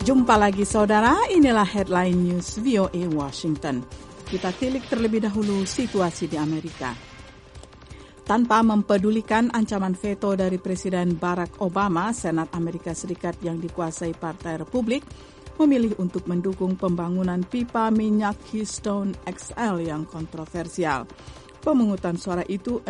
Jumpa lagi saudara, inilah Headline News VOA Washington. Kita tilik terlebih dahulu situasi di Amerika. Tanpa mempedulikan ancaman veto dari Presiden Barack Obama, Senat Amerika Serikat yang dikuasai Partai Republik memilih untuk mendukung pembangunan pipa minyak Keystone XL yang kontroversial. Pemungutan suara itu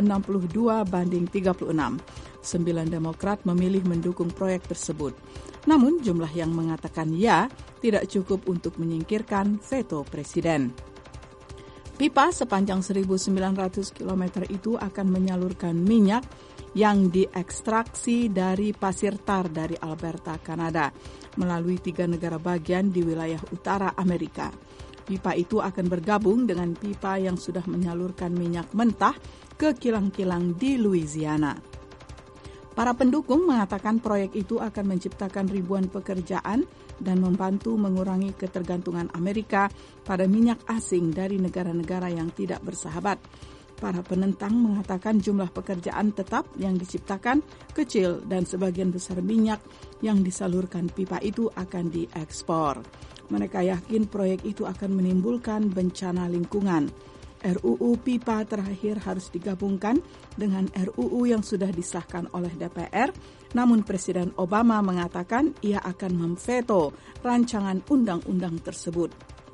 62-36. 9 Demokrat memilih mendukung proyek tersebut. Namun jumlah yang mengatakan ya tidak cukup untuk menyingkirkan veto Presiden. Pipa sepanjang 1.900 km itu akan menyalurkan minyak yang diekstraksi dari pasir tar dari Alberta, Kanada, melalui 3 negara bagian di wilayah utara Amerika. Pipa itu akan bergabung dengan pipa yang sudah menyalurkan minyak mentah ke kilang-kilang di Louisiana. Para pendukung mengatakan proyek itu akan menciptakan ribuan pekerjaan dan membantu mengurangi ketergantungan Amerika pada minyak asing dari negara-negara yang tidak bersahabat. Para penentang mengatakan jumlah pekerjaan tetap yang diciptakan kecil dan sebagian besar minyak yang disalurkan pipa itu akan diekspor. Mereka yakin proyek itu akan menimbulkan bencana lingkungan. RUU Pipa terakhir harus digabungkan dengan RUU yang sudah disahkan oleh DPR, namun Presiden Obama mengatakan ia akan memveto rancangan undang-undang tersebut.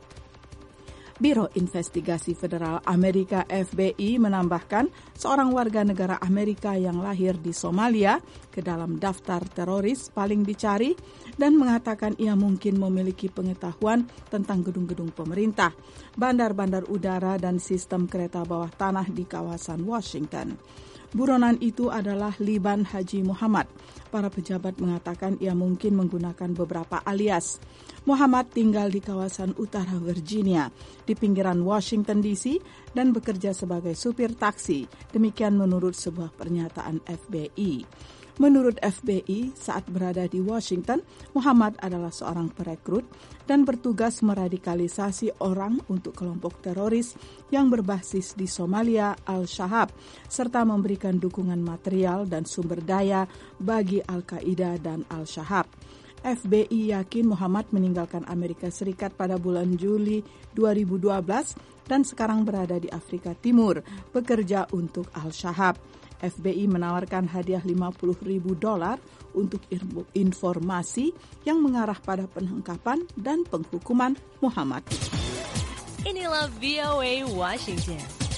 Biro Investigasi Federal Amerika FBI menambahkan seorang warga negara Amerika yang lahir di Somalia ke dalam daftar teroris paling dicari dan mengatakan ia mungkin memiliki pengetahuan tentang gedung-gedung pemerintah, bandar-bandar udara dan sistem kereta bawah tanah di kawasan Washington. Buronan itu adalah Liban Haji Muhammad. Para pejabat mengatakan ia mungkin menggunakan beberapa alias. Muhammad tinggal di kawasan utara Virginia, di pinggiran Washington DC, dan bekerja sebagai supir taksi. Demikian menurut sebuah pernyataan FBI. Menurut FBI, saat berada di Washington, Muhammad adalah seorang perekrut dan bertugas meradikalisasi orang untuk kelompok teroris yang berbasis di Somalia, Al-Shahab, serta memberikan dukungan material dan sumber daya bagi Al-Qaeda dan Al-Shahab. FBI yakin Muhammad meninggalkan Amerika Serikat pada bulan Juli 2012 dan sekarang berada di Afrika Timur, bekerja untuk Al-Shahab. FBI menawarkan hadiah $50,000 untuk informasi yang mengarah pada penangkapan dan penghukuman Muhammad. Inilah VOA Washington.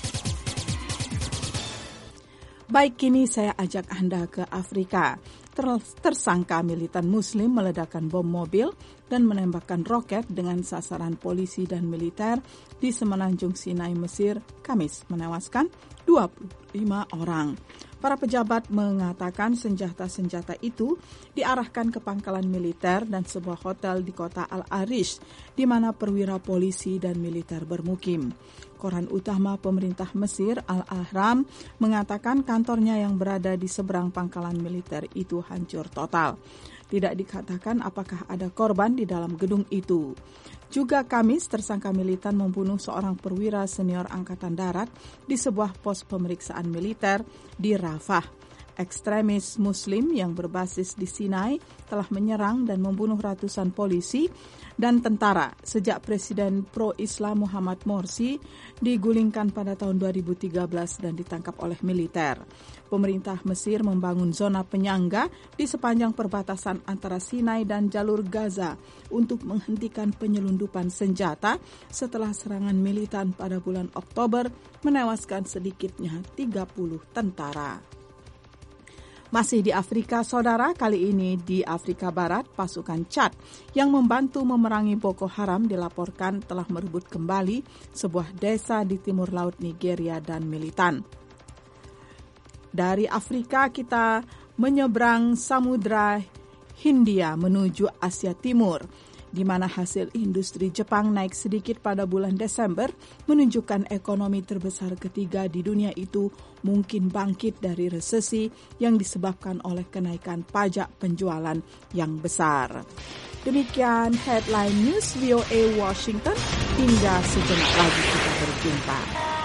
Baik, kini saya ajak Anda ke Afrika. Tersangka militan Muslim meledakkan bom mobil dan menembakkan roket dengan sasaran polisi dan militer di Semenanjung Sinai, Mesir, Kamis, menewaskan 25 orang. Para pejabat mengatakan senjata-senjata itu diarahkan ke pangkalan militer dan sebuah hotel di kota Al-Arish, di mana perwira polisi dan militer bermukim. Koran utama pemerintah Mesir, Al-Ahram, mengatakan kantornya yang berada di seberang pangkalan militer itu hancur total. Tidak dikatakan apakah ada korban di dalam gedung itu. Juga Kamis, tersangka militan membunuh seorang perwira senior Angkatan Darat di sebuah pos pemeriksaan militer di Rafah. Ekstremis Muslim yang berbasis di Sinai telah menyerang dan membunuh ratusan polisi dan tentara sejak Presiden pro-Islam Muhammad Morsi digulingkan pada tahun 2013 dan ditangkap oleh militer. Pemerintah Mesir membangun zona penyangga di sepanjang perbatasan antara Sinai dan jalur Gaza untuk menghentikan penyelundupan senjata setelah serangan militan pada bulan Oktober menewaskan sedikitnya 30 tentara. Masih di Afrika, saudara, kali ini di Afrika Barat, pasukan Chad yang membantu memerangi Boko Haram dilaporkan telah merebut kembali sebuah desa di timur laut Nigeria dan militan. Dari Afrika kita menyeberang Samudra Hindia menuju Asia Timur, di mana hasil industri Jepang naik sedikit pada bulan Desember, menunjukkan ekonomi terbesar ketiga di dunia itu mungkin bangkit dari resesi yang disebabkan oleh kenaikan pajak penjualan yang besar. Demikian Headline News VOA Washington, hingga sejenak lagi kita berjumpa.